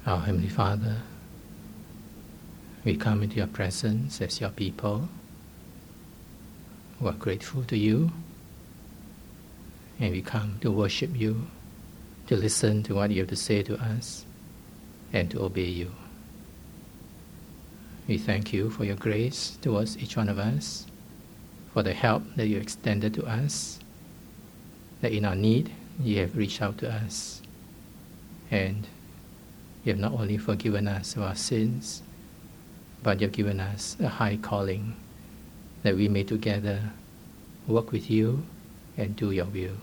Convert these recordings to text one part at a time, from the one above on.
Our Heavenly Father, we come into your presence as your people who are grateful to you, and we come to worship you, to listen to what you have to say to us, and to obey you. We thank you for your grace towards each one of us, for the help that you extended to us, that in our need you have reached out to us, and you have not only forgiven us of our sins, but you have given us a high calling that we may together work with you and do your will.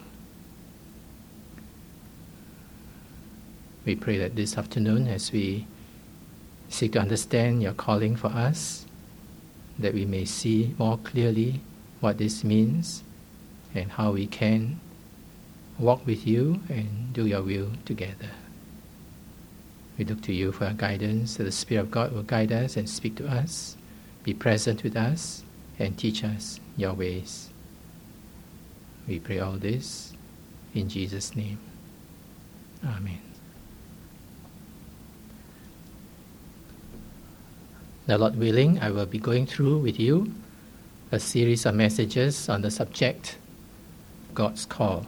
We pray that this afternoon, as we seek to understand your calling for us, that we may see more clearly what this means and how we can walk with you and do your will together. We look to you for our guidance, that the Spirit of God will guide us and speak to us, be present with us, and teach us your ways. We pray all this in Jesus' name. Amen. The Lord willing, I will be going through with you a series of messages on the subject, God's Call.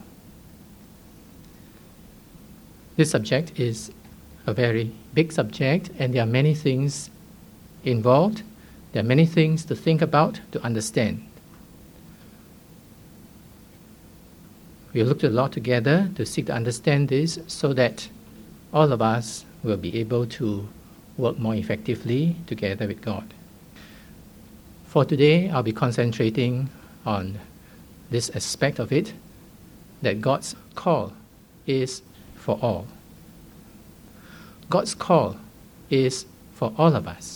This subject is a very big subject, and there are many things involved. There are many things to think about, to understand. We looked a lot together to seek to understand this so that all of us will be able to work more effectively together with God. For today, I'll be concentrating on this aspect of it, that God's call is for all. God's call is for all of us.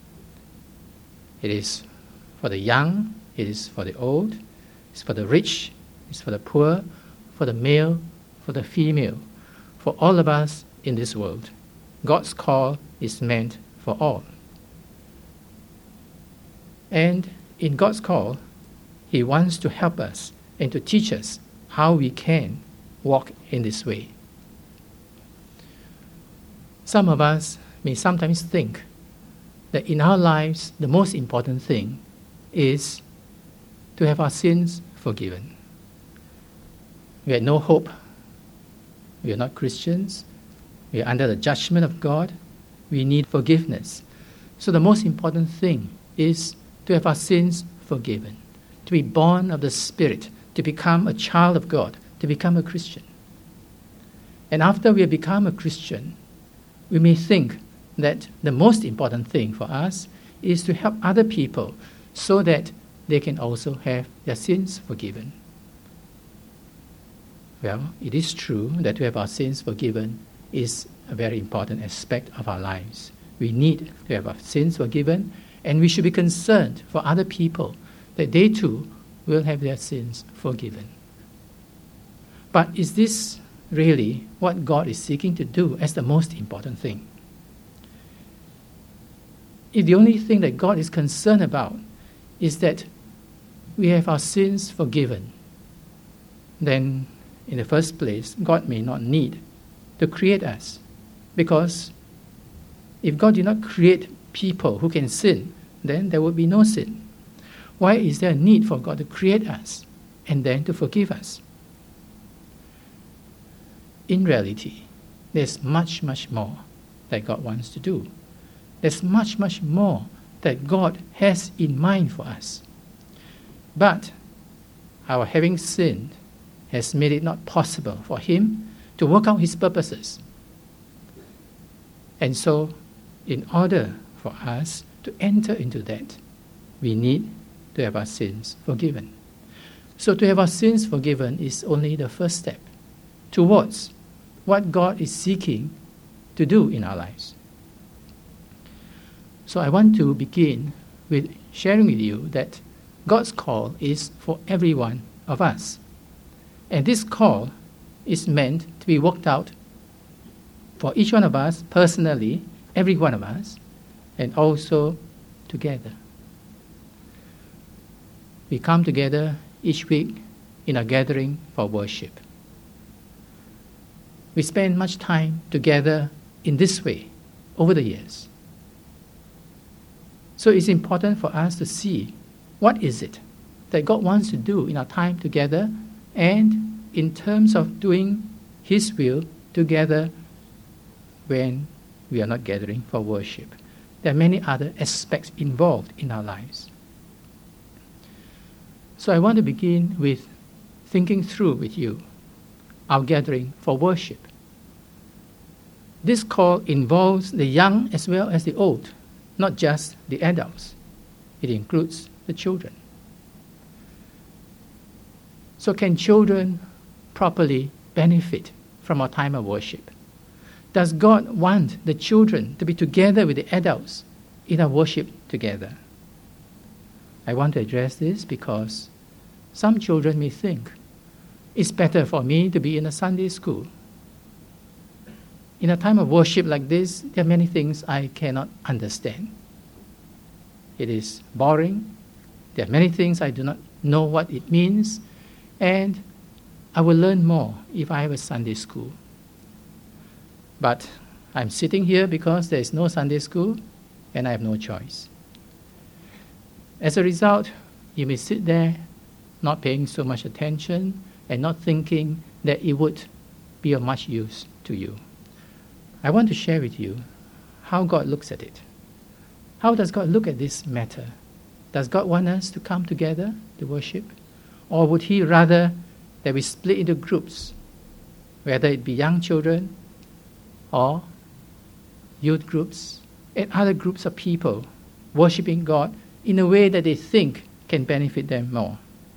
It is for the young, it is for the old, it's for the rich, it's for the poor, for the male, for the female, for all of us in this world. God's call is meant for all. And in God's call, He wants to help us and to teach us how we can walk in this way. Some of us may sometimes think that in our lives, the most important thing is to have our sins forgiven. We had no hope. We are not Christians. We are under the judgment of God. We need forgiveness. So the most important thing is to have our sins forgiven, to be born of the Spirit, to become a child of God, to become a Christian. And after we have become a Christian, we may think that the most important thing for us is to help other people so that they can also have their sins forgiven. Well, it is true that to have our sins forgiven is a very important aspect of our lives. We need to have our sins forgiven, and we should be concerned for other people that they too will have their sins forgiven. But is this really what God is seeking to do as the most important thing? If the only thing that God is concerned about is that we have our sins forgiven, then in the first place, God may not need to create us. Because if God did not create people who can sin, then there would be no sin. Why is there a need for God to create us and then to forgive us? In reality, there's much, much more that God wants to do. There's much, much more that God has in mind for us. But our having sinned has made it not possible for Him to work out His purposes. And so, in order for us to enter into that, we need to have our sins forgiven. So to have our sins forgiven is only the first step towards what God is seeking to do in our lives. So I want to begin with sharing with you that God's call is for every one of us. And this call is meant to be worked out for each one of us personally, every one of us, and also together. We come together each week in a gathering for worship. We spend much time together in this way, over the years. So it's important for us to see what is it that God wants to do in our time together, and in terms of doing His will together when we are not gathering for worship. There are many other aspects involved in our lives. So I want to begin with thinking through with you our gathering for worship. This call involves the young as well as the old, not just the adults. It includes the children. So can children properly benefit from our time of worship? Does God want the children to be together with the adults in our worship together? I want to address this because some children may think it's better for me to be in a Sunday school. In a time of worship like this, there are many things I cannot understand. It is boring. There are many things I do not know what it means, and I will learn more if I have a Sunday school. But I'm sitting here because there is no Sunday school, and I have no choice. As a result, you may sit there not paying so much attention and not thinking that it would be of much use to you. I want to share with you how God looks at it. How does God look at this matter? Does God want us to come together to worship? Or would He rather that we split into groups, whether it be young children or youth groups and other groups of people worshiping God in a way that they think can benefit them more?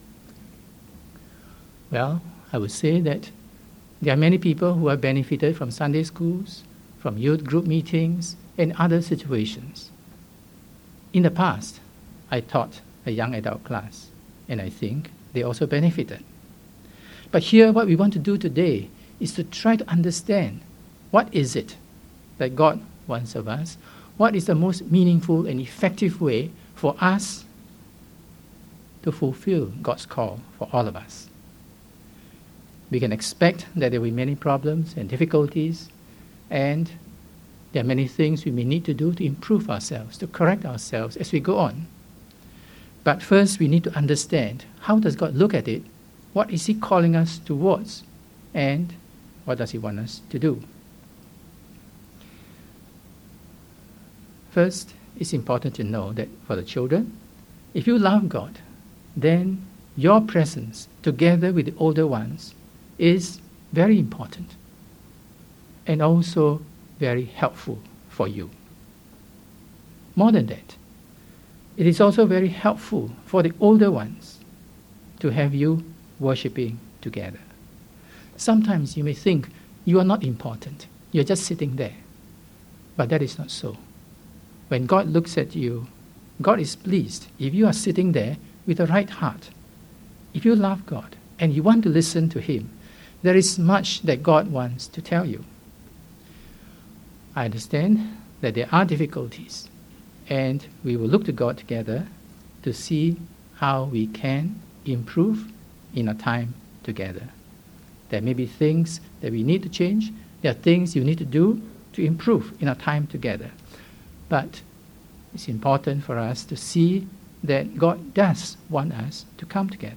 Well, I would say that there are many people who have benefited from Sunday schools, from youth group meetings, and other situations. In the past, I taught a young adult class, and I think they also benefited. But here, what we want to do today is to try to understand what is it that God wants of us, what is the most meaningful and effective way for us to fulfill God's call for all of us. We can expect that there will be many problems and difficulties, and there are many things we may need to do to improve ourselves, to correct ourselves as we go on. But first, we need to understand, how does God look at it? What is He calling us towards? And what does He want us to do? First, it's important to know that for the children, if you love God, then your presence together with the older ones is very important and also very helpful for you. More than that, it is also very helpful for the older ones to have you worshipping together. Sometimes you may think you are not important, you're just sitting there. But that is not so. When God looks at you, God is pleased if you are sitting there with a right heart. If you love God and you want to listen to Him, there is much that God wants to tell you. I understand that there are difficulties, and we will look to God together to see how we can improve in our time together. There may be things that we need to change. There are things you need to do to improve in our time together. But it's important for us to see that God does want us to come together.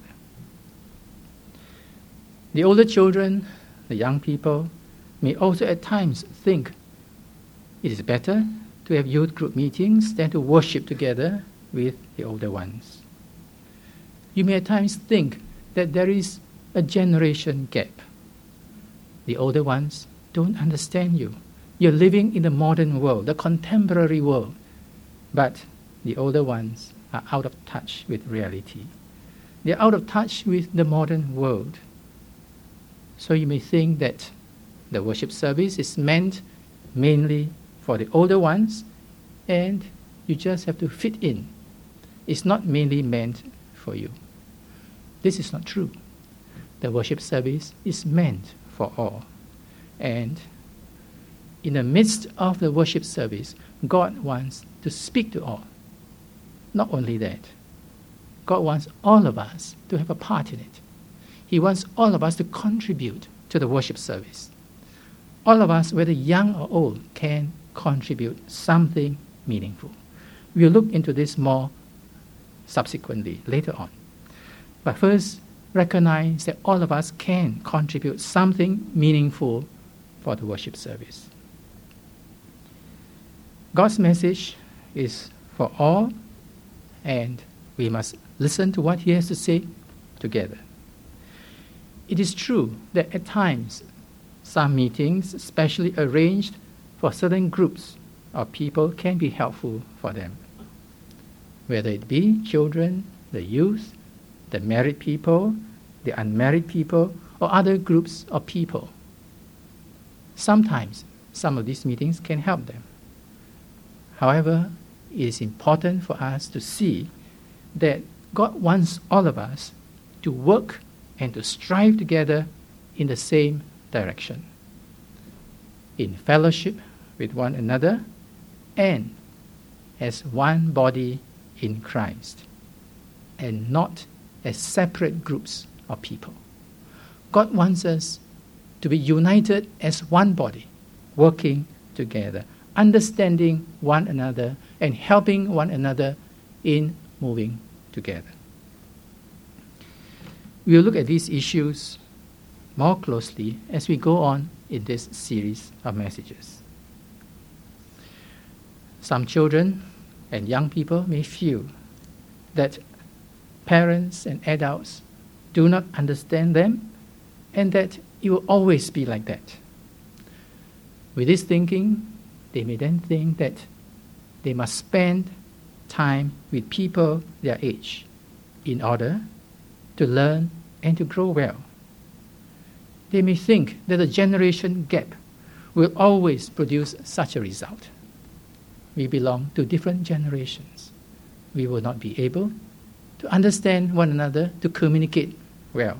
The older children, the young people, may also at times think it is better to have youth group meetings than to worship together with the older ones. You may at times think that there is a generation gap. The older ones don't understand you. You're living in the modern world, the contemporary world, but the older ones are out of touch with reality. They're out of touch with the modern world. So you may think that the worship service is meant mainly for the older ones, and you just have to fit in. It's not mainly meant for you. This is not true. The worship service is meant for all. And in the midst of the worship service, God wants to speak to all. Not only that, God wants all of us to have a part in it. He wants all of us to contribute to the worship service. All of us, whether young or old, can contribute something meaningful. We'll look into this more subsequently, later on. But first, recognize that all of us can contribute something meaningful for the worship service. God's message is for all, and we must listen to what He has to say together. It is true that at times, some meetings, especially arranged for certain groups of people, can be helpful for them. Whether it be children, the youth, the married people, the unmarried people, or other groups of people. Sometimes some of these meetings can help them. However, it is important for us to see that God wants all of us to work and to strive together in the same direction, in fellowship with one another and as one body in Christ, and not as separate groups of people. God wants us to be united as one body, working together, understanding one another and helping one another in moving together. We'll look at these issues more closely as we go on in this series of messages. Some children and young people may feel that parents and adults do not understand them and that it will always be like that. With this thinking, they may then think that they must spend time with people their age in order to learn and to grow well. They may think that the generation gap will always produce such a result. We belong to different generations. We will not be able to understand one another, to communicate well.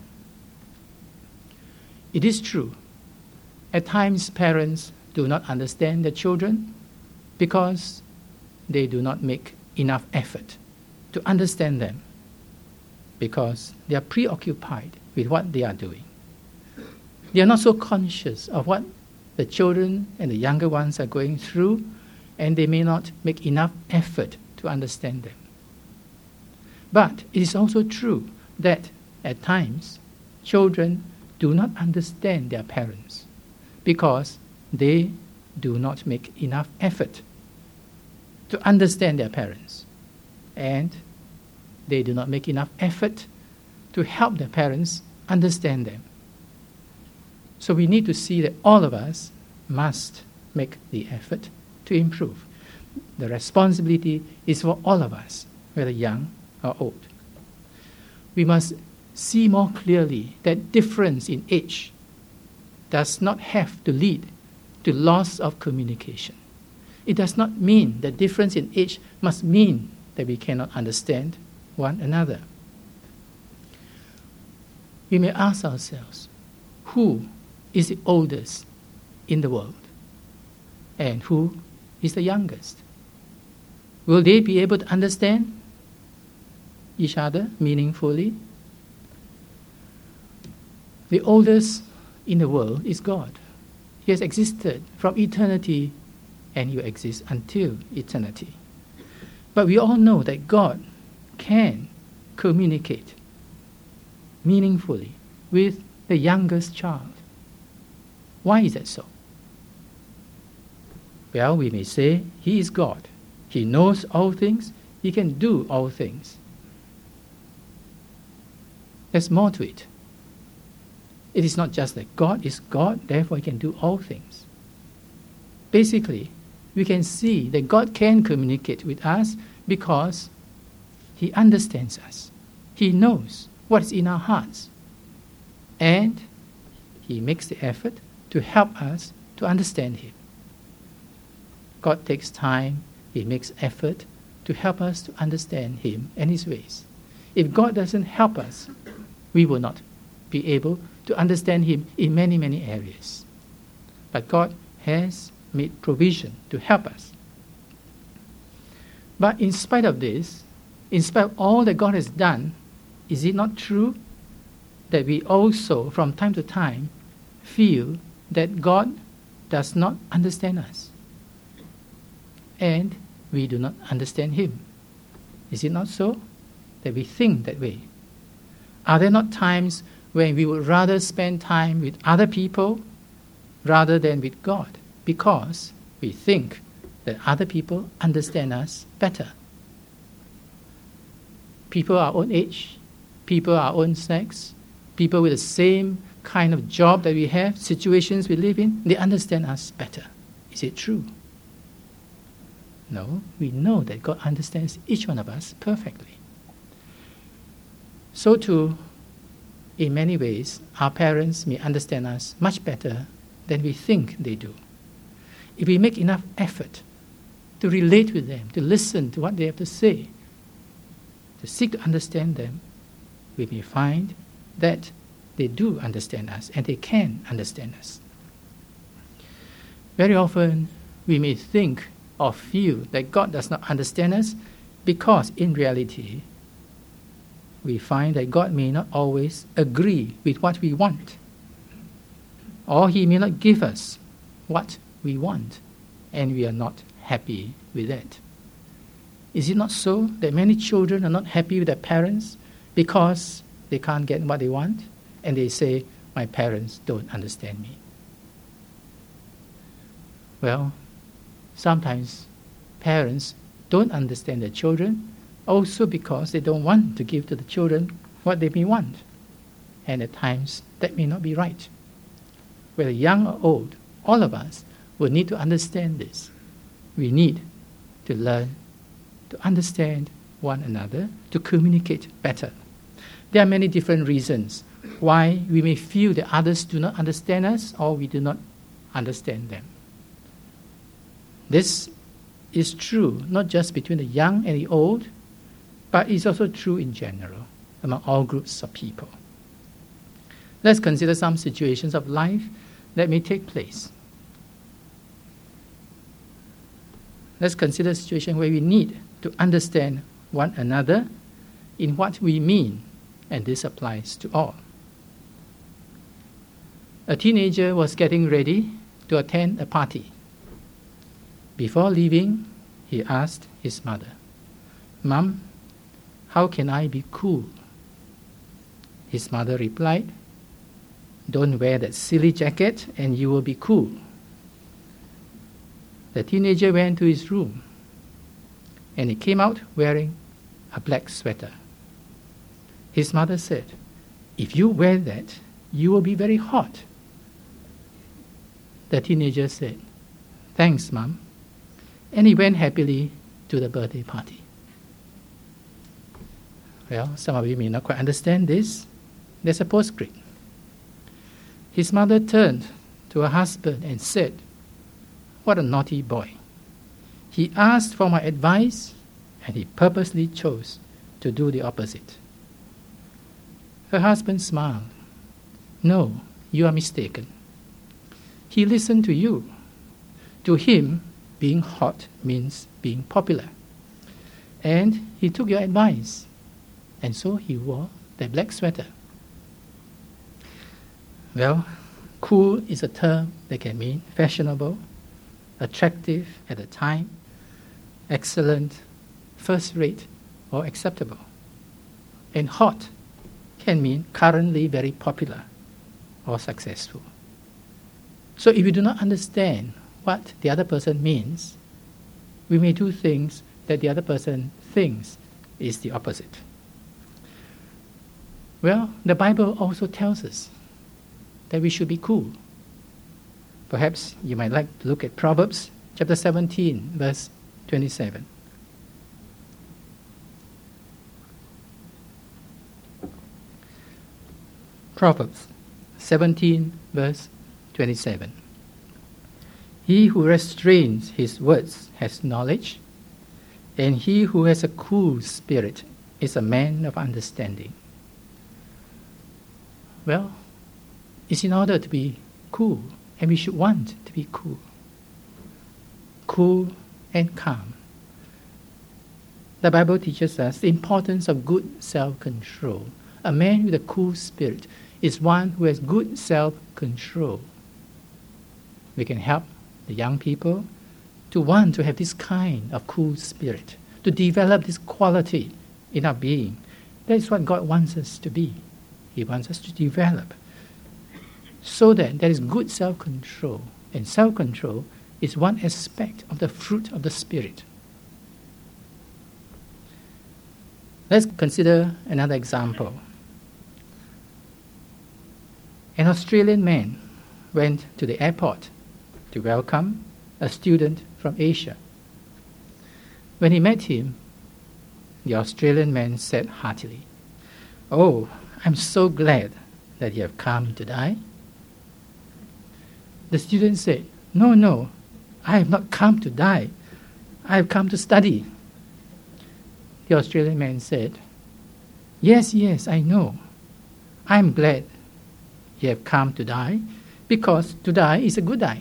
It is true, at times parents do not understand their children because they do not make enough effort to understand them, because they are preoccupied with what they are doing. They are not so conscious of what the children and the younger ones are going through, and they may not make enough effort to understand them. But it is also true that at times children do not understand their parents because they do not make enough effort to understand their parents, and they do not make enough effort to help their parents understand them. So we need to see that all of us must make the effort to improve. The responsibility is for all of us, whether young or old. We must see more clearly that difference in age does not have to lead to loss of communication. It does not mean that difference in age must mean that we cannot understand one another. We may ask ourselves, who is the oldest in the world? And who is the youngest? Will they be able to understand each other meaningfully? The oldest in the world is God. He has existed from eternity, and He will exist until eternity. But we all know that God can communicate meaningfully with the youngest child. Why is that so? Well, we may say He is God. He knows all things. He can do all things. There's more to it. It is not just that God is God, therefore He can do all things. Basically, we can see that God can communicate with us because He understands us. He knows what is in our hearts. And He makes the effort to help us to understand Him. God takes time, He makes effort to help us to understand Him and His ways. If God doesn't help us, we will not be able to understand Him in many, many areas. But God has made provision to help us. But in spite of this, in spite of all that God has done, is it not true that we also, from time to time, feel that God does not understand us? and we do not understand him. Is it not so? That we think that way. Are there not times when we would rather spend time with other people rather than with God, because we think that other people understand us better? People our own age, people our own sex, people with the same kind of job that we have, situations we live in, they understand us better. Is it true? No, we know that God understands each one of us perfectly. So too, in many ways, our parents may understand us much better than we think they do. If we make enough effort to relate with them, to listen to what they have to say, to seek to understand them, we may find that they do understand us and they can understand us. Very often, we may think or feel that God does not understand us because, in reality, we find that God may not always agree with what we want, or He may not give us what we want, and we are not happy with that. Is it not so that many children are not happy with their parents because they can't get what they want, and they say, "My parents don't understand me"? Well, sometimes parents don't understand their children also because they don't want to give to the children what they may want. And at times, that may not be right. Whether young or old, all of us will need to understand this. We need to learn to understand one another, to communicate better. There are many different reasons why we may feel that others do not understand us or we do not understand them. This is true not just between the young and the old, but it's also true in general among all groups of people. Let's consider some situations of life that may take place. Let's consider a situation where we need to understand one another in what we mean, and this applies to all. A teenager was getting ready to attend a party. Before leaving, he asked his mother, "Mom, how can I be cool?" His mother replied, "Don't wear that silly jacket and you will be cool." The teenager went to his room and he came out wearing a black sweater. His mother said, "If you wear that, you will be very hot." The teenager said, "Thanks, Mom," and he went happily to the birthday party. Well, some of you may not quite understand this. There's a postscript. His mother turned to her husband and said, "What a naughty boy. He asked for my advice and he purposely chose to do the opposite." Her husband smiled. "No, you are mistaken. He listened to you. To him, being hot means being popular. And he took your advice. And so he wore that black sweater." Well, cool is a term that can mean fashionable, attractive at the time, excellent, first-rate, or acceptable. And hot can mean currently very popular or successful. So if we do not understand what the other person means, we may do things that the other person thinks is the opposite. Well, the Bible also tells us that we should be cool. Perhaps you might like to look at Proverbs chapter 17, verse 27. Proverbs 17, verse 27. He who restrains his words has knowledge, and he who has a cool spirit is a man of understanding. Well, it's in order to be cool, and we should want to be cool. Cool and calm. The Bible teaches us the importance of good self-control. A man with a cool spirit is one who has good self-control. We can help the young people to want to have this kind of cool spirit, to develop this quality in our being. That is what God wants us to be. He wants us to develop so that there is good self-control. And self-control is one aspect of the fruit of the Spirit. Let's consider another example. An Australian man went to the airport to welcome a student from Asia. When he met him, the Australian man said heartily, "Oh, I'm so glad that you have come to die." The student said, No, I have not come to die. I have come to study." The Australian man said, Yes, I know. I'm glad you have come to die, because to die is a good die."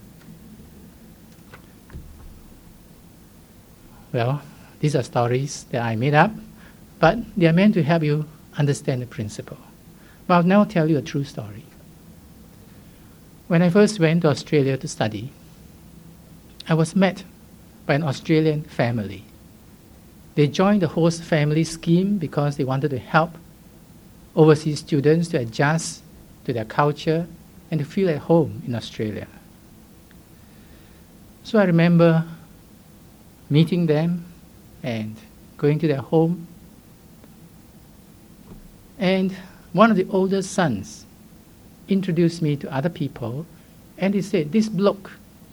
Well, these are stories that I made up, but they are meant to help you understand the principle. But I'll now tell you a true story. When I first went to Australia to study, I was met by an Australian family. They joined the host family scheme because they wanted to help overseas students to adjust to their culture and to feel at home in Australia. So I remember meeting them and going to their home. And one of the older sons introduced me to other people, and he said, "This bloke."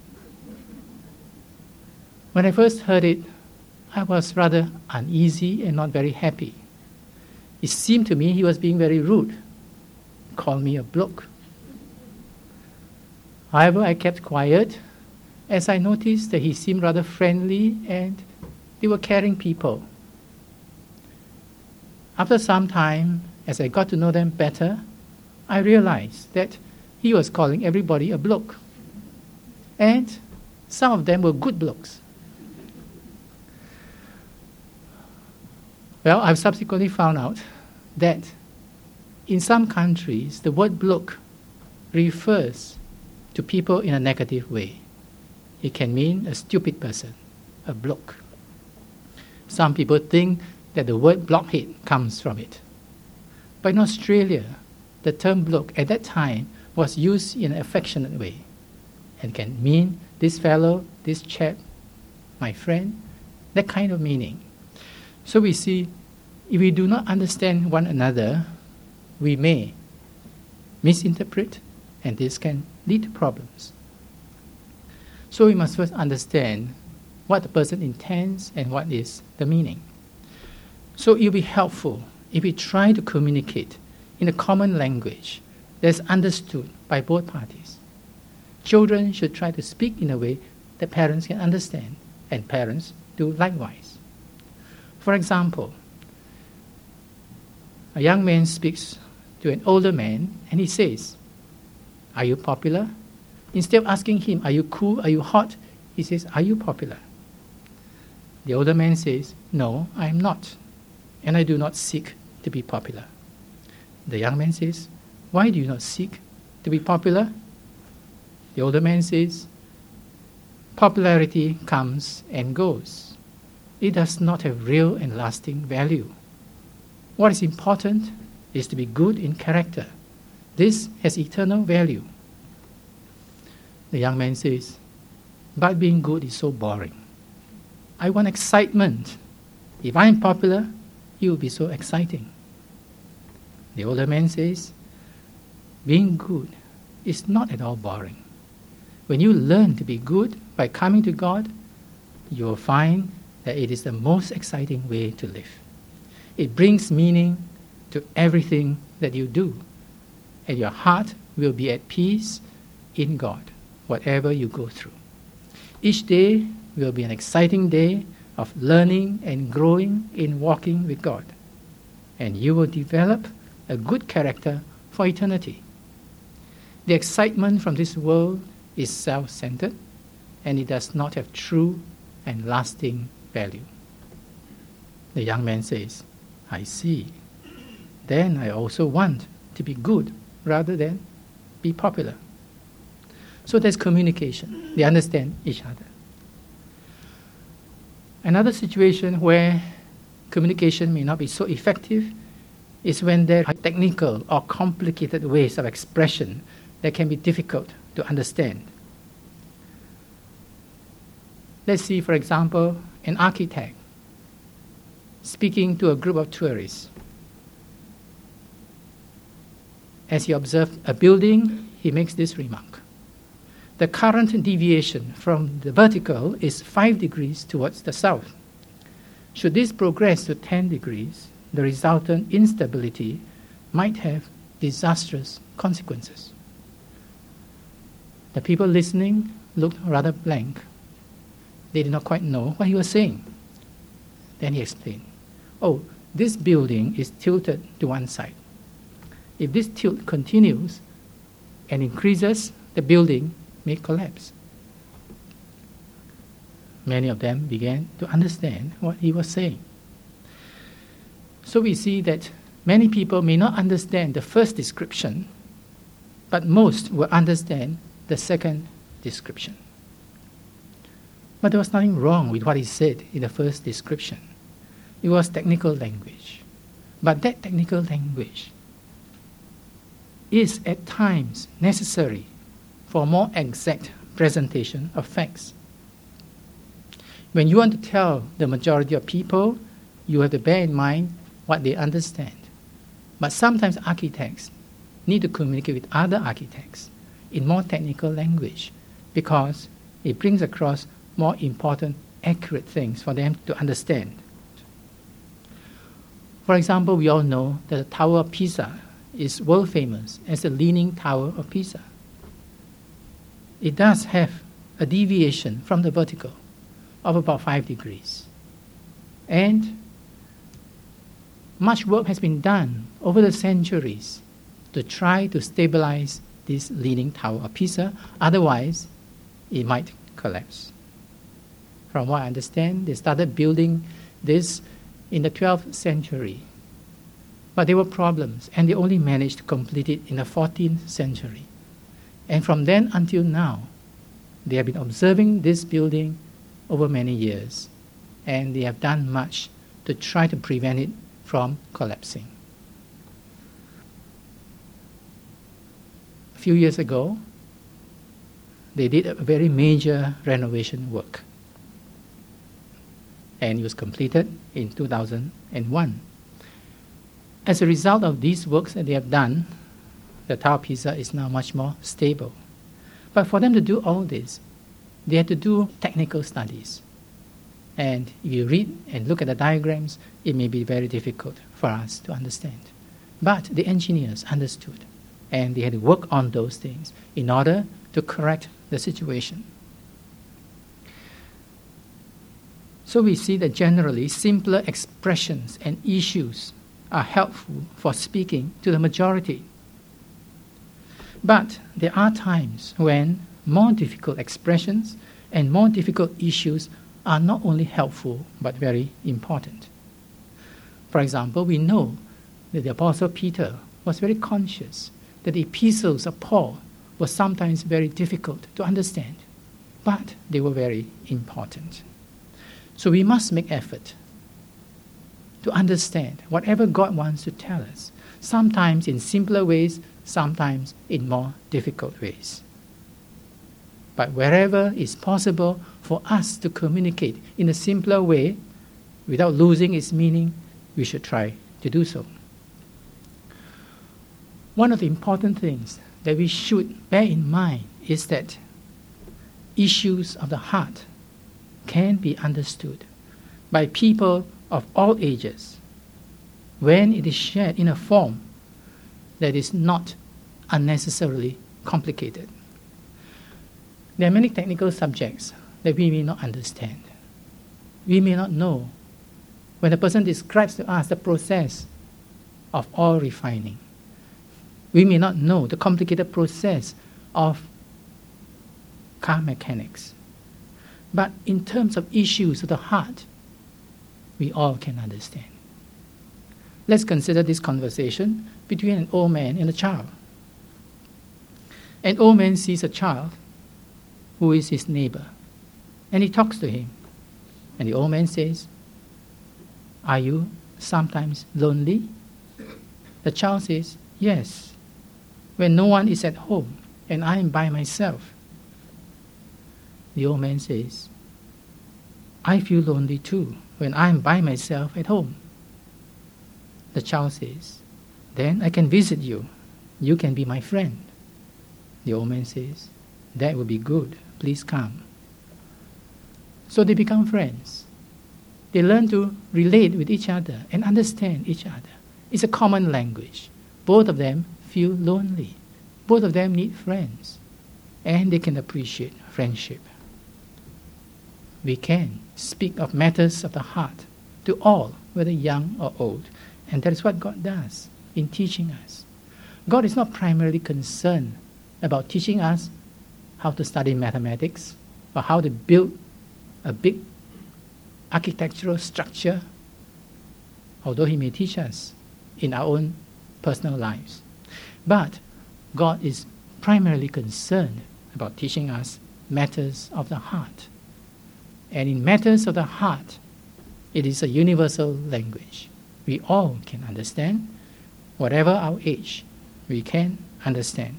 When I first heard it, I was rather uneasy and not very happy. It seemed to me he was being very rude, called me a bloke. However, I kept quiet as I noticed that he seemed rather friendly and they were caring people. After some time, as I got to know them better, I realized that he was calling everybody a bloke. And some of them were good blokes. Well, I've subsequently found out that in some countries, the word bloke refers to people in a negative way. It can mean a stupid person, a bloke. Some people think that the word blockhead comes from it. But in Australia, the term bloke at that time was used in an affectionate way and can mean this fellow, this chap, my friend, that kind of meaning. So we see, if we do not understand one another, we may misinterpret, and this can lead to problems. So we must first understand what the person intends and what is the meaning. So it will be helpful if we try to communicate in a common language that is understood by both parties. Children should try to speak in a way that parents can understand, and parents do likewise. For example, a young man speaks to an older man and he says, "Are you popular?" Instead of asking him, "Are you cool? Are you hot?" he says, "Are you popular?" The older man says, "No, I am not, and I do not seek to be popular." The young man says, "Why do you not seek to be popular?" The older man says, "Popularity comes and goes. It does not have real and lasting value. What is important is to be good in character. This has eternal value." The young man says, "But being good is so boring. I want excitement. If I am popular, it will be so exciting." The older man says, "Being good is not at all boring. When you learn to be good by coming to God, you will find that it is the most exciting way to live. It brings meaning to everything that you do, and your heart will be at peace in God, whatever you go through. Each day will be an exciting day of learning and growing in walking with God, and you will develop a good character for eternity. The excitement from this world is self-centered, and it does not have true and lasting value." The young man says, "I see. Then I also want to be good rather than be popular." So there's communication. They understand each other. Another situation where communication may not be so effective is when there are technical or complicated ways of expression that can be difficult to understand. Let's see, for example, an architect speaking to a group of tourists. As he observed a building, he makes this remark. The current deviation from the vertical is 5 degrees towards the south. Should this progress to 10 degrees, the resultant instability might have disastrous consequences. The people listening looked rather blank. They did not quite know what he was saying. Then he explained, this building is tilted to one side. If this tilt continues and increases, the building may collapse. Many of them began to understand what he was saying. So we see that many people may not understand the first description, but most will understand the second description. But there was nothing wrong with what he said in the first description. It was technical language. But that technical language is at times necessary for more exact presentation of facts. When you want to tell the majority of people, you have to bear in mind what they understand. But sometimes architects need to communicate with other architects in more technical language because it brings across more important, accurate things for them to understand. For example, we all know that the Tower of Pisa is world famous as the Leaning Tower of Pisa. It does have a deviation from the vertical of about 5 degrees. And much work has been done over the centuries to try to stabilize this Leaning Tower of Pisa, otherwise it might collapse. From what I understand, they started building this in the 12th century. But there were problems, and they only managed to complete it in the 14th century. And from then until now, they have been observing this building over many years, and they have done much to try to prevent it from collapsing. A few years ago, they did a very major renovation work, and it was completed in 2001. As a result of these works that they have done, the Tower of Pisa is now much more stable. But for them to do all this, they had to do technical studies. And if you read and look at the diagrams, it may be very difficult for us to understand. But the engineers understood, and they had to work on those things in order to correct the situation. So we see that generally simpler expressions and issues are helpful for speaking to the majority. But there are times when more difficult expressions and more difficult issues are not only helpful but very important. For example, we know that the Apostle Peter was very conscious that the epistles of Paul were sometimes very difficult to understand, but they were very important. So we must make effort to understand whatever God wants to tell us, sometimes in simpler ways, sometimes in more difficult ways. But wherever it's possible for us to communicate in a simpler way without losing its meaning, we should try to do so. One of the important things that we should bear in mind is that issues of the heart can be understood by people of all ages when it is shared in a form that is not unnecessarily complicated. There are many technical subjects that we may not understand. We may not know when a person describes to us the process of oil refining. We may not know the complicated process of car mechanics. But in terms of issues of the heart, we all can understand. Let's consider this conversation between an old man and a child. An old man sees a child who is his neighbor, and he talks to him. And the old man says, "Are you sometimes lonely?" The child says, "Yes, when no one is at home and I am by myself." The old man says, "I feel lonely too when I am by myself at home." The child says, "Then I can visit you. You can be my friend." The old man says, "That would be good. Please come." So they become friends. They learn to relate with each other and understand each other. It's a common language. Both of them feel lonely. Both of them need friends. And they can appreciate friendship. We can speak of matters of the heart to all, whether young or old. And that is what God does in teaching us. God is not primarily concerned about teaching us how to study mathematics or how to build a big architectural structure, although He may teach us in our own personal lives. But God is primarily concerned about teaching us matters of the heart. And in matters of the heart, it is a universal language. We all can understand. Whatever our age, we can understand.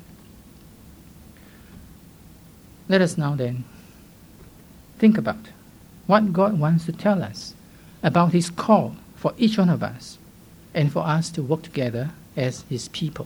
Let us now then think about what God wants to tell us about His call for each one of us and for us to work together as His people.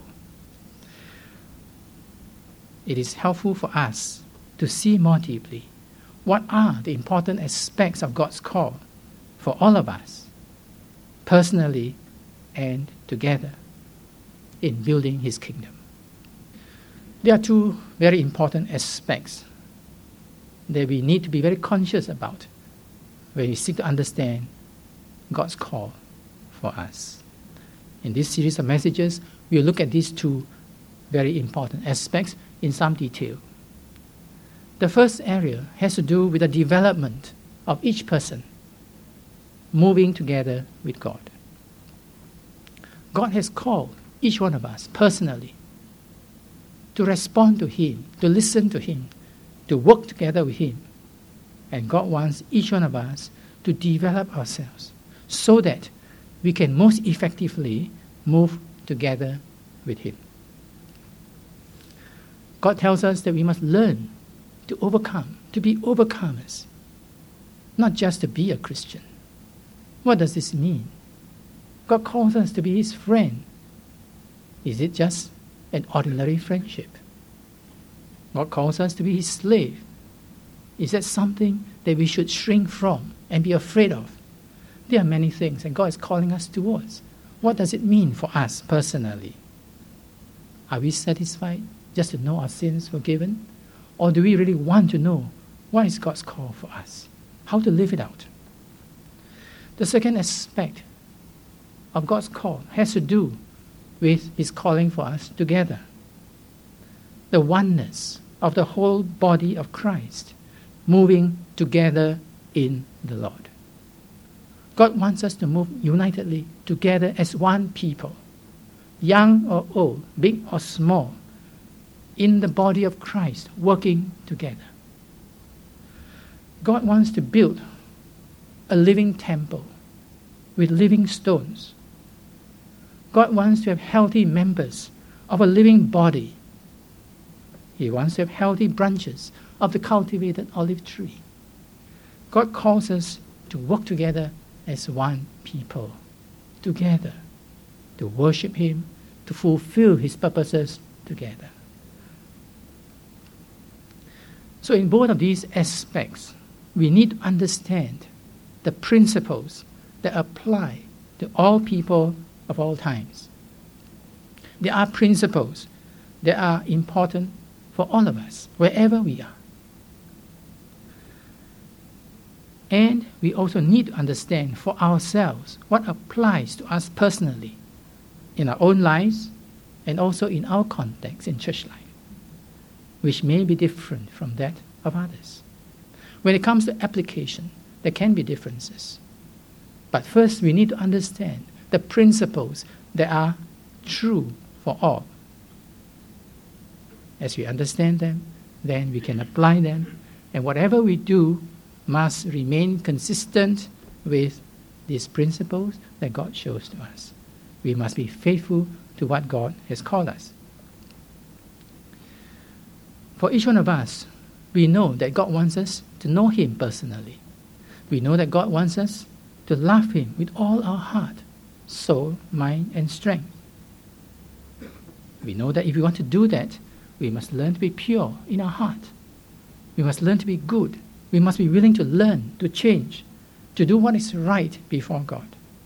It is helpful for us to see more deeply what are the important aspects of God's call for all of us, personally and together, in building His kingdom. There are two very important aspects that we need to be very conscious about when we seek to understand God's call for us. In this series of messages, we'll look at these two very important aspects in some detail. The first area has to do with the development of each person moving together with God. God has called each one of us personally to respond to Him, to listen to Him, to work together with Him. And God wants each one of us to develop ourselves so that we can most effectively move together with Him. God tells us that we must learn to overcome, to be overcomers, not just to be a Christian. What does this mean? God calls us to be His friend. Is it just an ordinary friendship? God calls us to be His slave. Is that something that we should shrink from and be afraid of? There are many things that God is calling us towards. What does it mean for us personally? Are we satisfied just to know our sins forgiven? Or do we really want to know what is God's call for us? How to live it out? The second aspect of God's call has to do with His calling for us together. The oneness of the whole body of Christ moving together in the Lord. God wants us to move unitedly together as one people, young or old, big or small, in the body of Christ, working together. God wants to build a living temple with living stones. God wants to have healthy members of a living body. He wants to have healthy branches of the cultivated olive tree. God calls us to work together as one people, together, to worship Him, to fulfill His purposes together. So in both of these aspects, we need to understand the principles that apply to all people of all times. There are principles that are important for all of us, wherever we are. And we also need to understand for ourselves what applies to us personally in our own lives and also in our context in church life, which may be different from that of others. When it comes to application, there can be differences. But first, we need to understand the principles that are true for all. As we understand them, then we can apply them, and whatever we do must remain consistent with these principles that God shows to us. We must be faithful to what God has called us. For each one of us, we know that God wants us to know Him personally. We know that God wants us to love Him with all our heart, soul, mind, and strength. We know that if we want to do that, we must learn to be pure in our heart. We must learn to be good. We must be willing to learn, to change, to do what is right before God.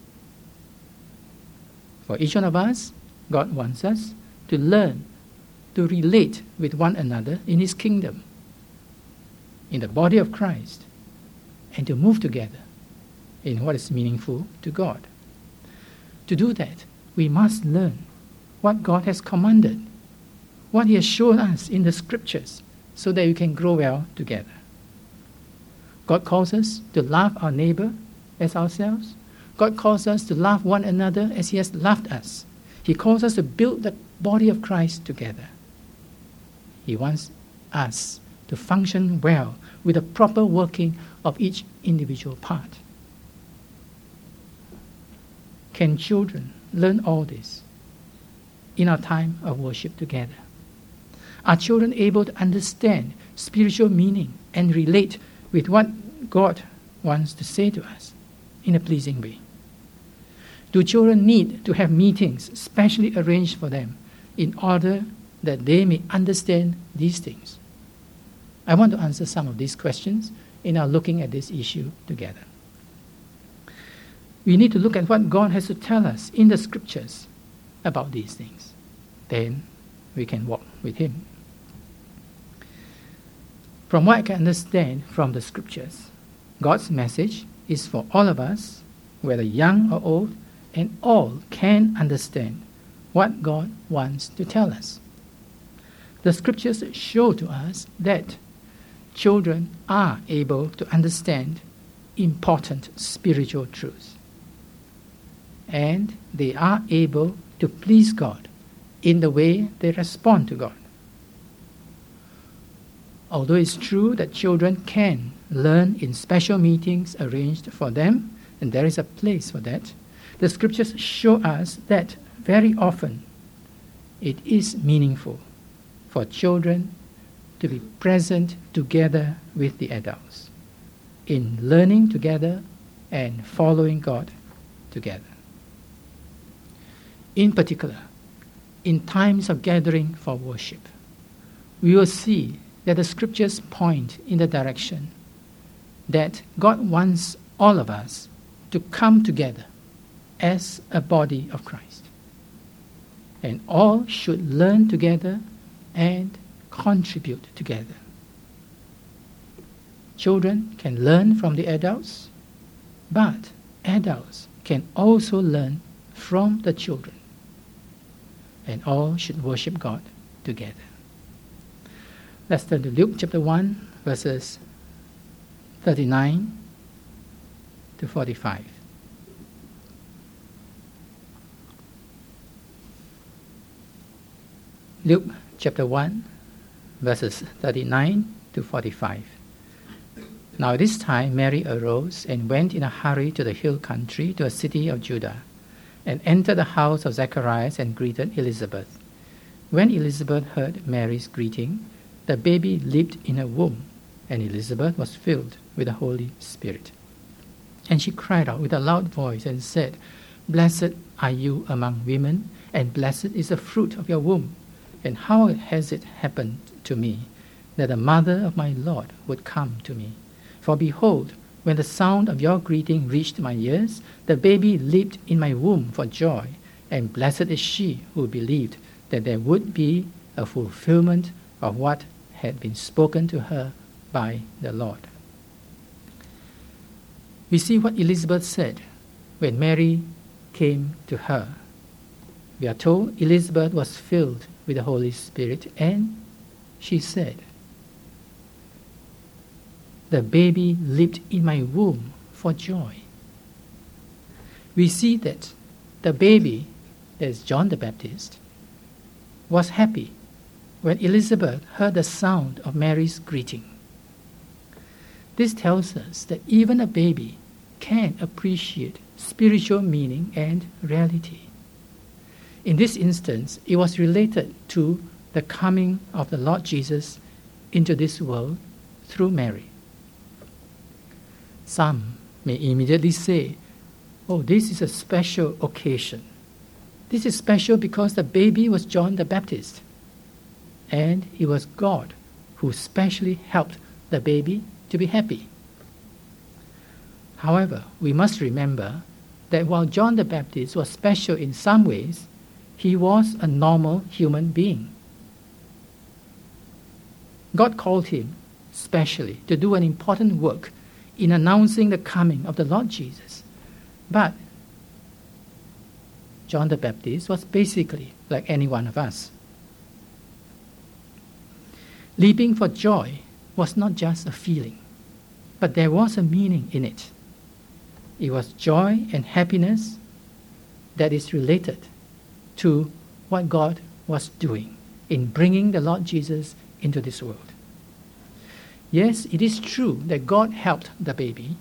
For each one of us, God wants us to learn to relate with one another in His kingdom, in the body of Christ, and to move together in what is meaningful to God. To do that, we must learn what God has commanded, what He has shown us in the Scriptures, so that we can grow well together. God calls us to love our neighbor as ourselves. God calls us to love one another as He has loved us. He calls us to build the body of Christ together. He wants us to function well with the proper working of each individual part. Can children learn all this in our time of worship together? Are children able to understand spiritual meaning and relate with what God wants to say to us in a pleasing way? Do children need to have meetings specially arranged for them in order that they may understand these things? I want to answer some of these questions in our looking at this issue together. We need to look at what God has to tell us in the Scriptures about these things. Then we can walk with Him. From what I can understand from the Scriptures, God's message is for all of us, whether young or old, and all can understand what God wants to tell us. The Scriptures show to us that children are able to understand important spiritual truths, and they are able to please God in the way they respond to God. Although it's true that children can learn in special meetings arranged for them, and there is a place for that, the Scriptures show us that very often it is meaningful for children to be present together with the adults in learning together and following God together. In particular, in times of gathering for worship, we will see that the Scriptures point in the direction that God wants all of us to come together as a body of Christ. And all should learn together and contribute together. Children can learn from the adults, but adults can also learn from the children. And all should worship God together. Let's turn to Luke chapter 1, verses 39 to 45. Luke chapter 1, verses 39 to 45. Now at this time Mary arose and went in a hurry to the hill country, to a city of Judah, and entered the house of Zacharias and greeted Elizabeth. When Elizabeth heard Mary's greeting, the baby leaped in her womb, and Elizabeth was filled with the Holy Spirit. And she cried out with a loud voice and said, "Blessed are you among women, and blessed is the fruit of your womb. And how has it happened to me that the mother of my Lord would come to me? For behold, when the sound of your greeting reached my ears, the baby leaped in my womb for joy, and blessed is she who believed that there would be a fulfillment of what had been spoken to her by the Lord." We see what Elizabeth said when Mary came to her. We are told Elizabeth was filled with the Holy Spirit, and she said, "The baby leaped in my womb for joy." We see that the baby, that is John the Baptist, was happy when Elizabeth heard the sound of Mary's greeting. This tells us that even a baby can appreciate spiritual meaning and reality. In this instance, it was related to the coming of the Lord Jesus into this world through Mary. Some may immediately say, oh, this is a special occasion. This is special because the baby was John the Baptist, and it was God who specially helped the baby to be happy. However, we must remember that while John the Baptist was special in some ways, he was a normal human being. God called him specially to do an important work in announcing the coming of the Lord Jesus. But John the Baptist was basically like any one of us. Leaping for joy was not just a feeling, but there was a meaning in it. It was joy and happiness that is related to what God was doing in bringing the Lord Jesus into this world. Yes, it is true that God helped the baby.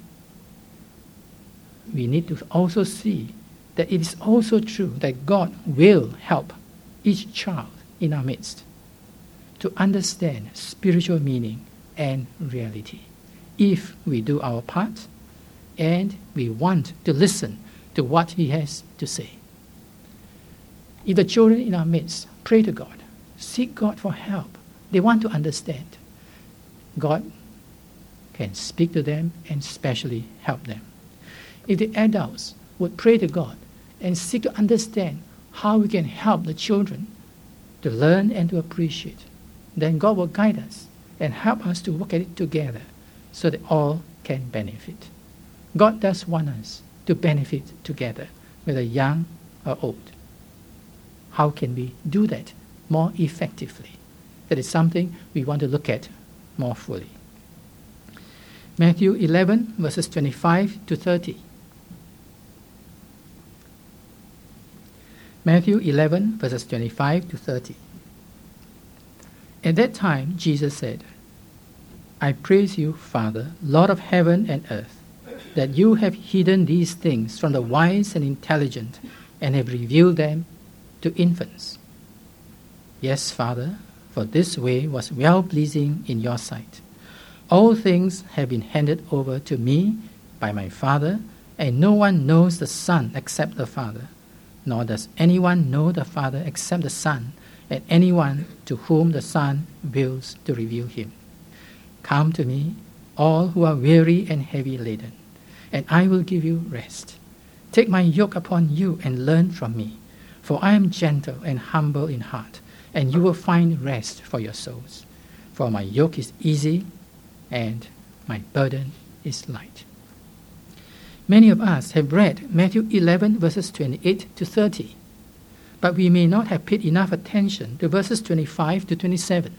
We need to also see that it is also true that God will help each child in our midst to understand spiritual meaning and reality if we do our part and we want to listen to what He has to say. If the children in our midst pray to God, seek God for help, they want to understand, God can speak to them and specially help them. If the adults would pray to God and seek to understand how we can help the children to learn and to appreciate, then God will guide us and help us to work at it together so that all can benefit. God does want us to benefit together, whether young or old. How can we do that more effectively? That is something we want to look at more fully. Matthew 11, verses 25 to 30. Matthew 11, verses 25 to 30. At that time, Jesus said, I praise you, Father, Lord of heaven and earth, that you have hidden these things from the wise and intelligent and have revealed them to infants. Yes, Father, for this way was well-pleasing in your sight. All things have been handed over to me by my Father, and no one knows the Son except the Father, nor does anyone know the Father except the Son, and anyone to whom the Son wills to reveal him. Come to me, all who are weary and heavy laden, and I will give you rest. Take my yoke upon you and learn from me, for I am gentle and humble in heart, and you will find rest for your souls. For my yoke is easy and my burden is light. Many of us have read Matthew 11, verses 28 to 30, but we may not have paid enough attention to verses 25 to 27.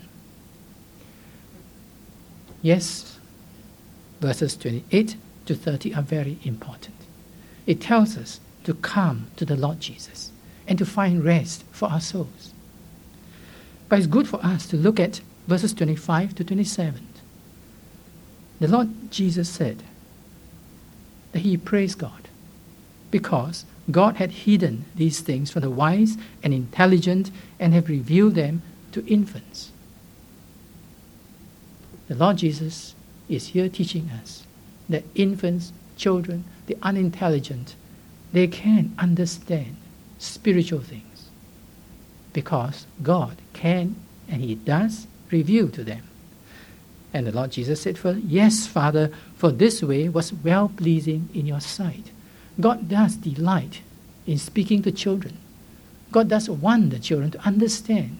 Yes, verses 28 to 30 are very important. It tells us to come to the Lord Jesus and to find rest for our souls. But it's good for us to look at verses 25 to 27. The Lord Jesus said that He praised God because God had hidden these things from the wise and intelligent and have revealed them to infants. The Lord Jesus is here teaching us that infants, children, the unintelligent, they can understand spiritual things because God can and He does reveal to them. And the Lord Jesus said, yes, Father, for this way was well-pleasing in your sight. God does delight in speaking to children. God does want the children to understand.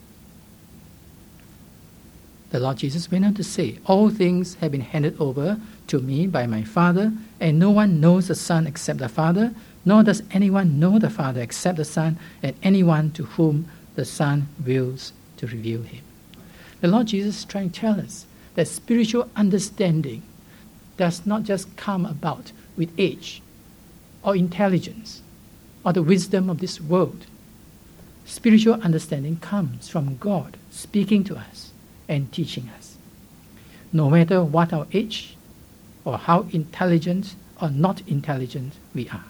The Lord Jesus went on to say, all things have been handed over to me by my Father, and no one knows the Son except the Father, nor does anyone know the Father except the Son, and anyone to whom the Son wills to reveal him. The Lord Jesus is trying to tell us that spiritual understanding does not just come about with age or intelligence or the wisdom of this world. Spiritual understanding comes from God speaking to us and teaching us. No matter what our age or how intelligent or not intelligent we are.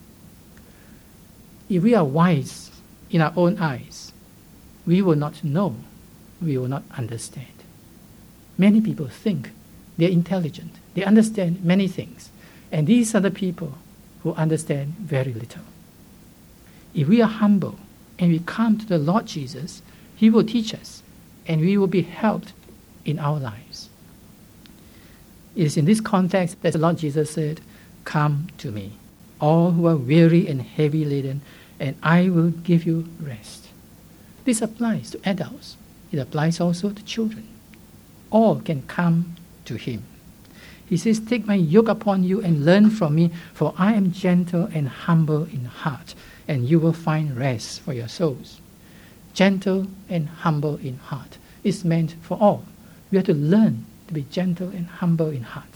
If we are wise in our own eyes, we will not know, we will not understand. Many people think they're intelligent, they understand many things, and these are the people who understand very little. If we are humble and we come to the Lord Jesus, He will teach us, and we will be helped in our lives. It is in this context that the Lord Jesus said, "Come to me, all who are weary and heavy laden, and I will give you rest." This applies to adults. It applies also to children. All can come to Him. He says, "Take my yoke upon you and learn from me, for I am gentle and humble in heart, and you will find rest for your souls." Gentle and humble in heart is meant for all. We have to learn to be gentle and humble in heart.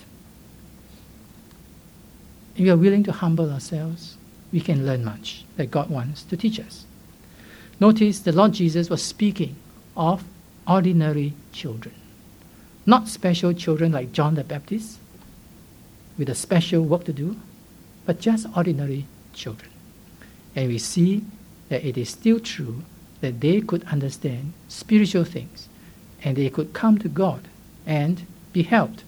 If we are willing to humble ourselves, we can learn much that God wants to teach us. Notice the Lord Jesus was speaking of ordinary children. Not special children like John the Baptist, with a special work to do, but just ordinary children. And we see that it is still true that they could understand spiritual things, and they could come to God and be helped.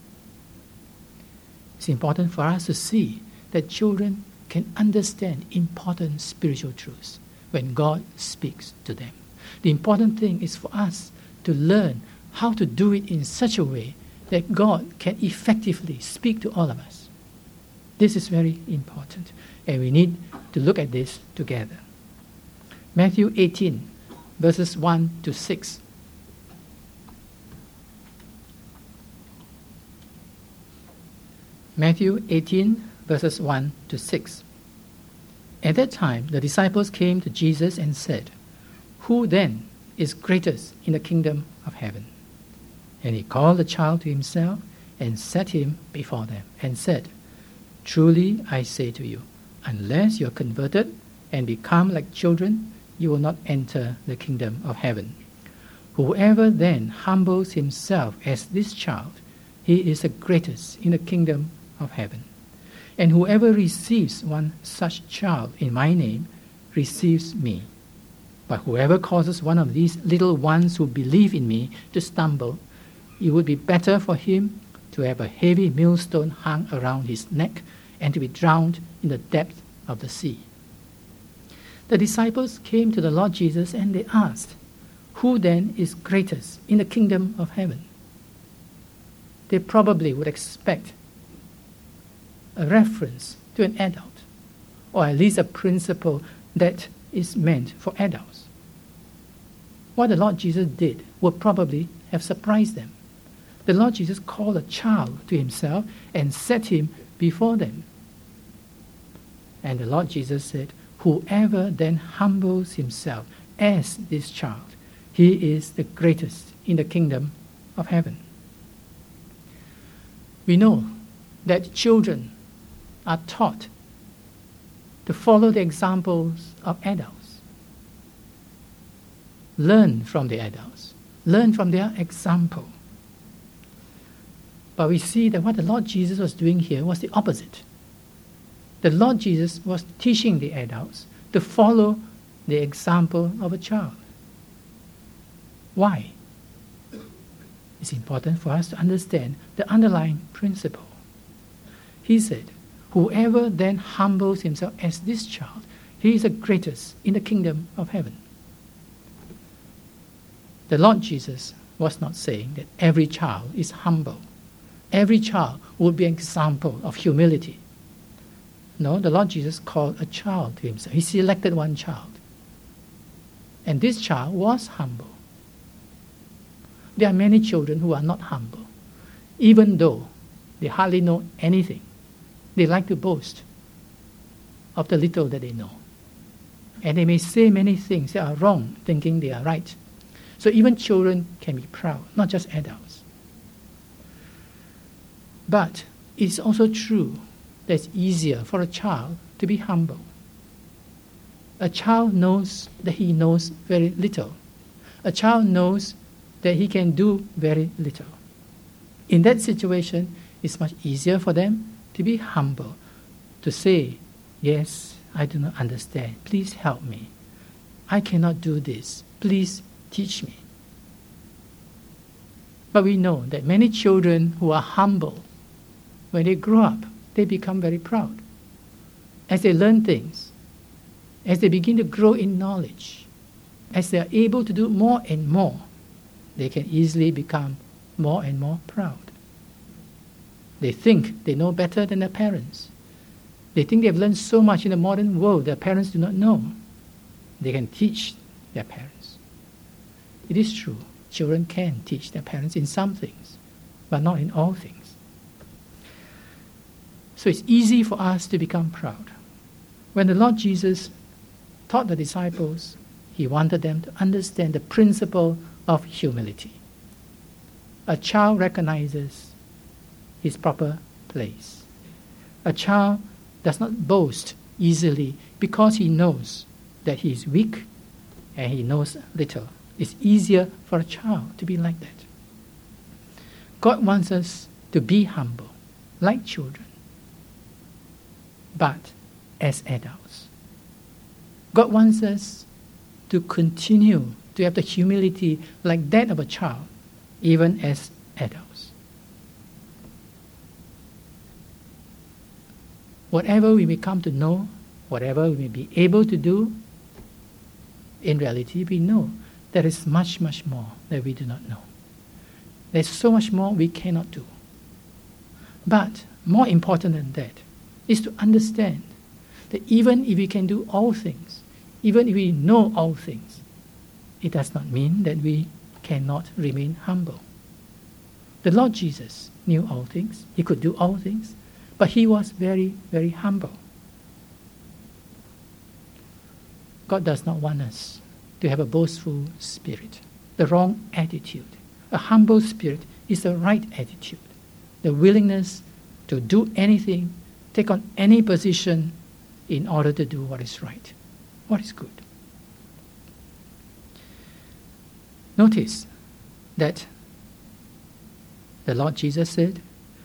It's important for us to see that children can understand important spiritual truths when God speaks to them. The important thing is for us to learn how to do it in such a way that God can effectively speak to all of us. This is very important, and we need to look at this together. Matthew 18, verses 1 to 6. Matthew 18, verses 1 to 6. At that time, the disciples came to Jesus and said, "Who then is greatest in the kingdom of heaven?" And he called the child to himself and set him before them and said, "Truly I say to you, unless you are converted and become like children, you will not enter the kingdom of heaven. Whoever then humbles himself as this child, he is the greatest in the kingdom of heaven. And whoever receives one such child in my name receives me. But whoever causes one of these little ones who believe in me to stumble, it would be better for him to have a heavy millstone hung around his neck and to be drowned in the depth of the sea." The disciples came to the Lord Jesus and they asked, "Who then is greatest in the kingdom of heaven?" They probably would expect a reference to an adult, or at least a principle that is meant for adults. What the Lord Jesus did would probably have surprised them. The Lord Jesus called a child to himself and set him before them. And the Lord Jesus said, "Whoever then humbles himself as this child, he is the greatest in the kingdom of heaven." We know that children are taught to follow the examples of adults. Learn from the adults. Learn from their example. But we see that what the Lord Jesus was doing here was the opposite. The Lord Jesus was teaching the adults to follow the example of a child. Why? It's important for us to understand the underlying principle. He said, "Whoever then humbles himself as this child, he is the greatest in the kingdom of heaven." The Lord Jesus was not saying that every child is humble. Every child would be an example of humility. No, the Lord Jesus called a child to himself. He selected one child. And this child was humble. There are many children who are not humble. Even though they hardly know anything, they like to boast of the little that they know. And they may say many things that are wrong, thinking they are right. So even children can be proud, not just adults. But it's also true that it's easier for a child to be humble. A child knows that he knows very little. A child knows that he can do very little. In that situation, it's much easier for them to be humble, to say, yes, I do not understand. Please help me. I cannot do this. Please teach me. But we know that many children who are humble, when they grow up, they become very proud. As they learn things, as they begin to grow in knowledge, as they are able to do more and more, they can easily become more and more proud. They think they know better than their parents. They think they have learned so much in the modern world their parents do not know. They can teach their parents. It is true, children can teach their parents in some things, but not in all things. So it's easy for us to become proud. When the Lord Jesus taught the disciples, he wanted them to understand the principle of humility. A child recognizes his proper place. A child does not boast easily because he knows that he is weak and he knows little. It's easier for a child to be like that. God wants us to be humble, like children, but as adults. God wants us to continue to have the humility like that of a child, even as adults. Whatever we may come to know, whatever we may be able to do, in reality we know there is much, much more that we do not know. There's so much more we cannot do. But more important than that is to understand that even if we can do all things, even if we know all things, it does not mean that we cannot remain humble. The Lord Jesus knew all things. He could do all things. But he was very, very humble. God does not want us to have a boastful spirit, the wrong attitude. A humble spirit is the right attitude, the willingness to do anything, take on any position in order to do what is right, what is good. Notice that the Lord Jesus said,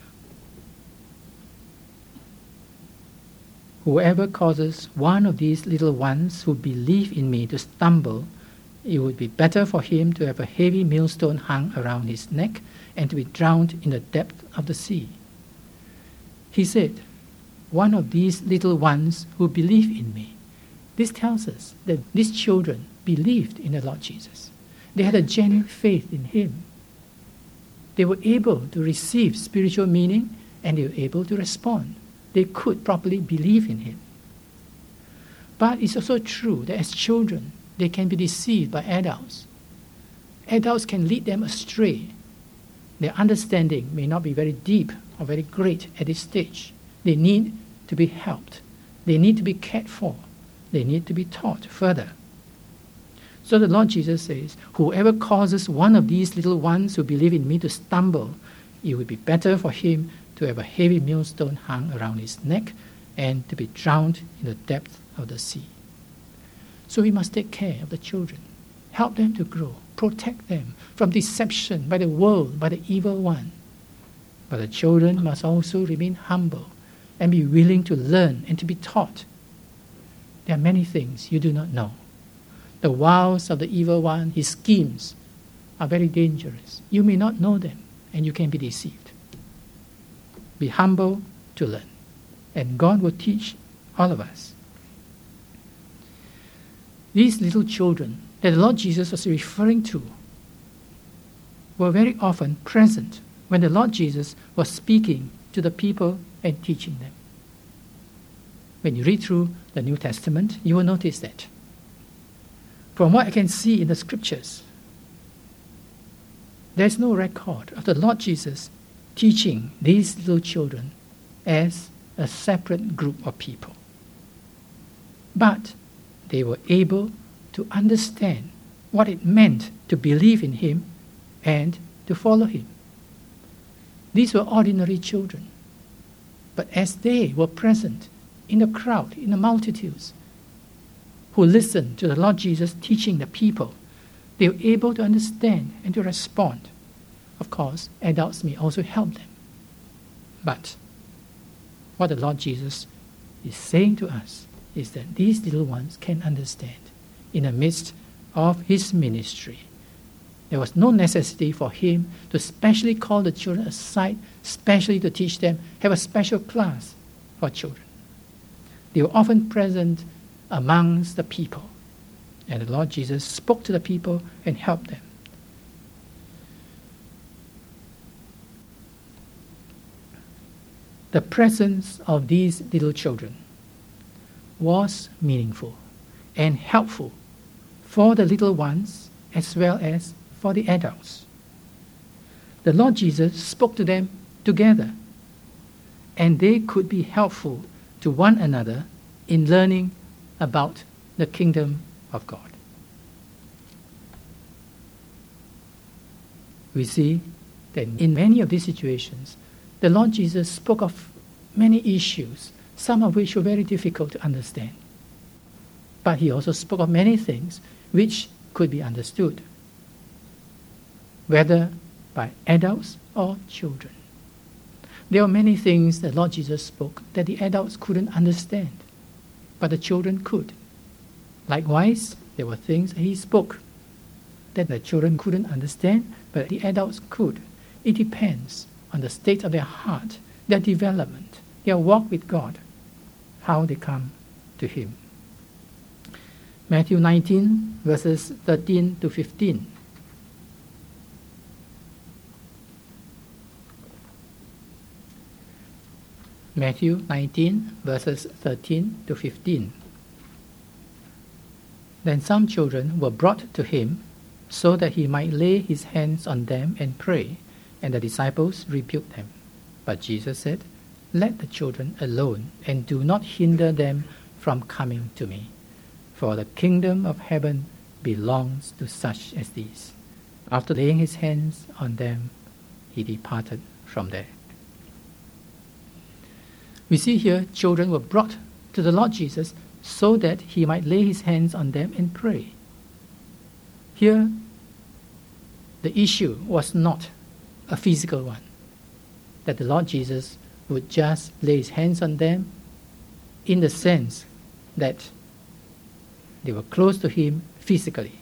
whoever causes one of these little ones who believe in me to stumble, it would be better for him to have a heavy millstone hung around his neck and to be drowned in the depth of the sea. He said, one of these little ones who believe in me. This tells us that these children believed in the Lord Jesus. They had a genuine faith in him. They were able to receive spiritual meaning and they were able to respond. They could properly believe in him. But it's also true that as children, they can be deceived by adults. Adults can lead them astray. Their understanding may not be very deep or very great at this stage. They need to be helped. They need to be cared for. They need to be taught further. So the Lord Jesus says, whoever causes one of these little ones who believe in me to stumble, it would be better for him to have a heavy millstone hung around his neck and to be drowned in the depth of the sea. So we must take care of the children, help them to grow, protect them from deception by the world, by the evil one. But the children must also remain humble and be willing to learn and to be taught. There are many things you do not know. The wiles of the evil one, his schemes, are very dangerous. You may not know them and you can be deceived. Be humble to learn, and God will teach all of us. These little children that the Lord Jesus was referring to were very often present when the Lord Jesus was speaking to the people and teaching them. When you read through the New Testament, you will notice that. From what I can see in the scriptures, there's no record of the Lord Jesus teaching these little children as a separate group of people. But they were able to understand what it meant to believe in him and to follow him. These were ordinary children. But as they were present in the crowd, in the multitudes, who listened to the Lord Jesus teaching the people, they were able to understand and to respond. Of course, adults may also help them. But what the Lord Jesus is saying to us is that these little ones can understand in the midst of his ministry. There was no necessity for him to specially call the children aside, specially to teach them, have a special class for children. They were often present amongst the people, and the Lord Jesus spoke to the people and helped them. The presence of these little children was meaningful and helpful for the little ones as well as for the adults. The Lord Jesus spoke to them together, and they could be helpful to one another in learning about the kingdom of God. We see that in many of these situations, the Lord Jesus spoke of many issues, some of which were very difficult to understand. But he also spoke of many things which could be understood, whether by adults or children. There were many things that Lord Jesus spoke that the adults couldn't understand, but the children could. Likewise, there were things he spoke that the children couldn't understand, but the adults could. It depends on the state of their heart, their development, their walk with God, how they come to him. Matthew 19, verses 13 to 15. Matthew 19, verses 13 to 15. Then some children were brought to him, so that he might lay his hands on them and pray, and the disciples rebuked them. But Jesus said, "Let the children alone, and do not hinder them from coming to me, for the kingdom of heaven belongs to such as these." After laying his hands on them, he departed from there. We see here children were brought to the Lord Jesus so that he might lay his hands on them and pray. Here, the issue was not a physical one, that the Lord Jesus would just lay his hands on them in the sense that they were close to him physically.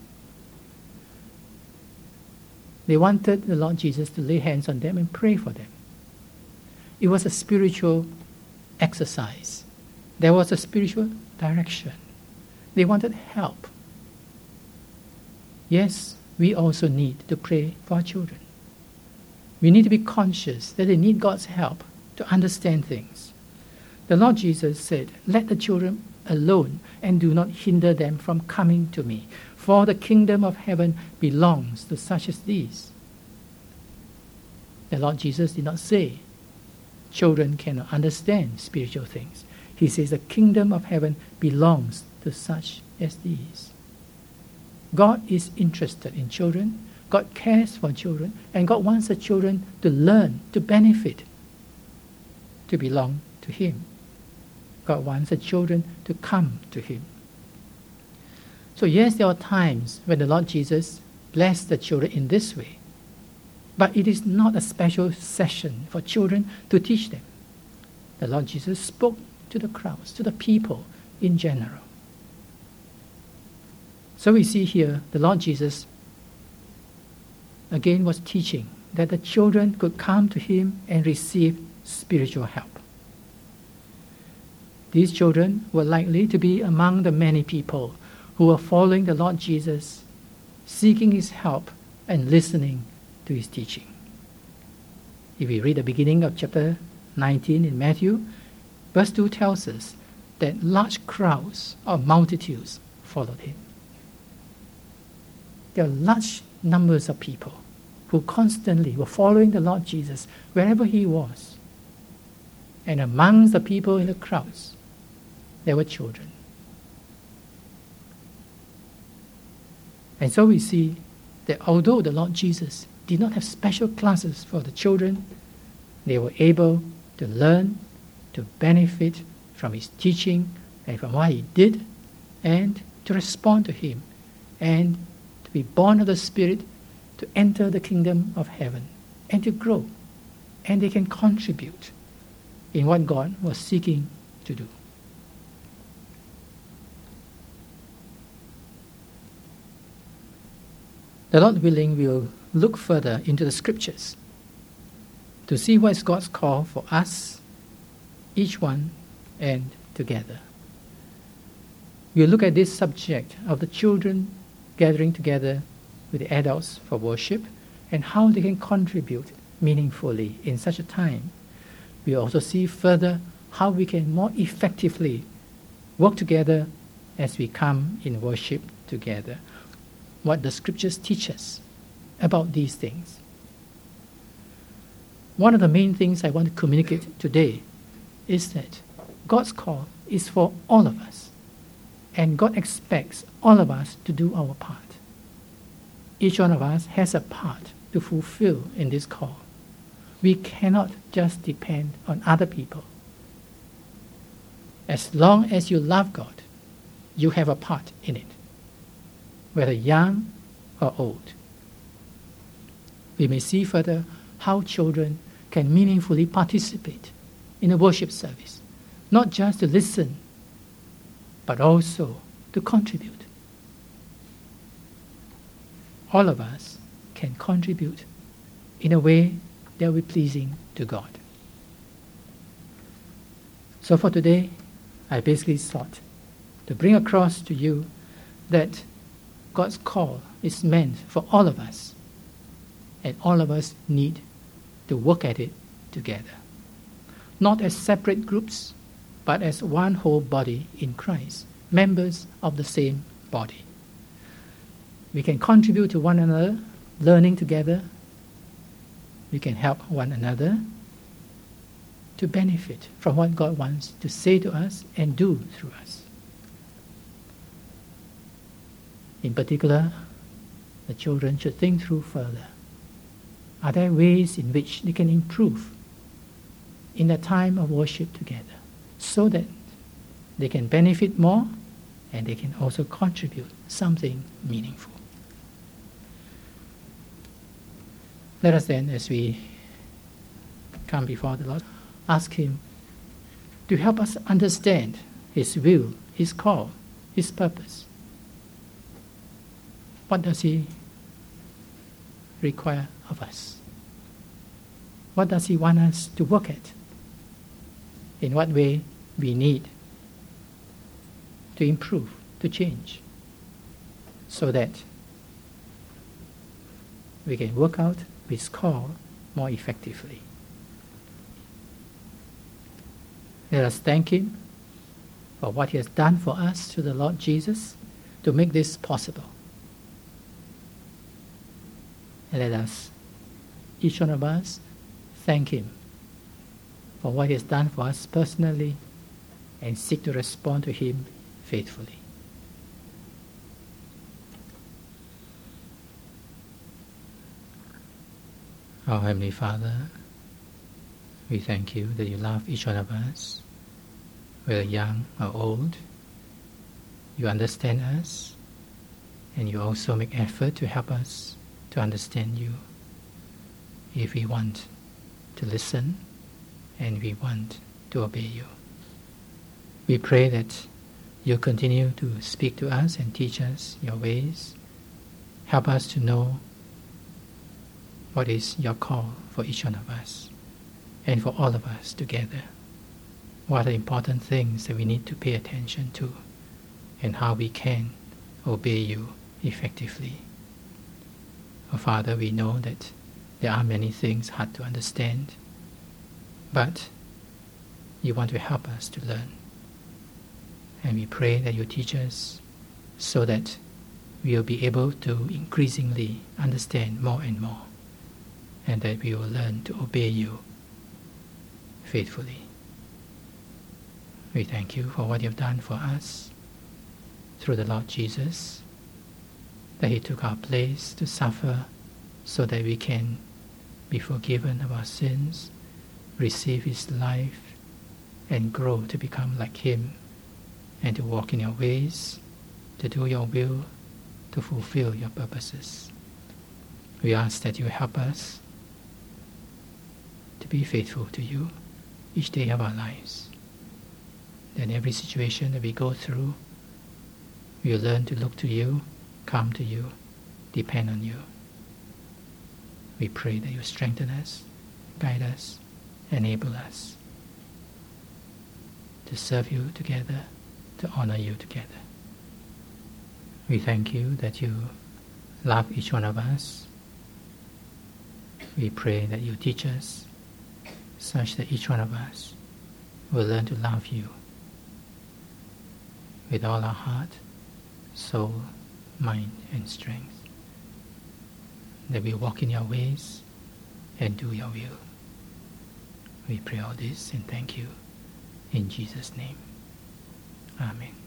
They wanted the Lord Jesus to lay hands on them and pray for them. It was a spiritual exercise. There was a spiritual direction. They wanted help. Yes, we also need to pray for our children. We need to be conscious that they need God's help to understand things. The Lord Jesus said, "Let the children alone and do not hinder them from coming to me, for the kingdom of heaven belongs to such as these." The Lord Jesus did not say children cannot understand spiritual things. He says the kingdom of heaven belongs to such as these. God is interested in children. God cares for children, and God wants the children to learn, to benefit, to belong to him. God wants the children to come to him. So yes, there are times when the Lord Jesus blessed the children in this way, but it is not a special session for children to teach them. The Lord Jesus spoke to the crowds, to the people in general. So we see here the Lord Jesus again was teaching that the children could come to him and receive spiritual help. These children were likely to be among the many people who were following the Lord Jesus, seeking his help and listening to his teaching. If we read the beginning of chapter 19 in Matthew, verse 2 tells us that large crowds or multitudes followed him. There are large numbers of people who constantly were following the Lord Jesus wherever he was. And amongst the people in the crowds, there were children. And so we see that although the Lord Jesus did not have special classes for the children, they were able to learn, to benefit from his teaching and from what he did, and to respond to him, and to be born of the Spirit, to enter the kingdom of heaven, and to grow. And they can contribute in what God was seeking to do. The Lord willing, we'll look further into the Scriptures to see what is God's call for us, each one, and together. We'll look at this subject of the children gathering together with the adults for worship and how they can contribute meaningfully in such a time. We'll also see further how we can more effectively work together as we come in worship together. What the Scriptures teach us about these things. One of the main things I want to communicate today is that God's call is for all of us, and God expects all of us to do our part. Each one of us has a part to fulfill in this call. We cannot just depend on other people. As long as you love God, you have a part in it, whether young or old. We may see further how children can meaningfully participate in a worship service, not just to listen, but also to contribute. All of us can contribute in a way that will be pleasing to God. So for today, I basically sought to bring across to you that God's call is meant for all of us, and all of us need to work at it together. Not as separate groups, but as one whole body in Christ, members of the same body. We can contribute to one another, learning together. We can help one another to benefit from what God wants to say to us and do through us. In particular, the children should think through further. Are there ways in which they can improve in the time of worship together so that they can benefit more and they can also contribute something meaningful? Let us then, as we come before the Lord, ask Him to help us understand His will, His call, His purpose. What does He require of us? What does He want us to work at? In what way we need to improve, to change, so that we can work out His call more effectively. Let us thank Him for what He has done for us through the Lord Jesus to make this possible. And let us, each one of us, thank Him for what He has done for us personally and seek to respond to Him faithfully. Our Heavenly Father, we thank You that You love each one of us, whether young or old. You understand us, and You also make effort to help us to understand You if we want to listen and we want to obey You. We pray that You continue to speak to us and teach us Your ways. Help us to know what is Your call for each one of us and for all of us together. What are the important things that we need to pay attention to and how we can obey You effectively. Oh, Father, we know that there are many things hard to understand, but You want to help us to learn. And we pray that You teach us so that we will be able to increasingly understand more and more, and that we will learn to obey You faithfully. We thank You for what You have done for us through the Lord Jesus, that He took our place to suffer so that we can be forgiven of our sins, receive His life, and grow to become like Him, and to walk in Your ways, to do Your will, to fulfill Your purposes. We ask that You help us to be faithful to You each day of our lives. That every situation that we go through, we will learn to look to you, come to you, depend on you. We pray that you strengthen us, guide us, enable us to serve you together, to honor you together. We thank you that you love each one of us. We pray that you teach us such that each one of us will learn to love you with all our heart, soul, mind, and strength. That we walk in your ways and do your will. We pray all this and thank you in Jesus' name. Amen.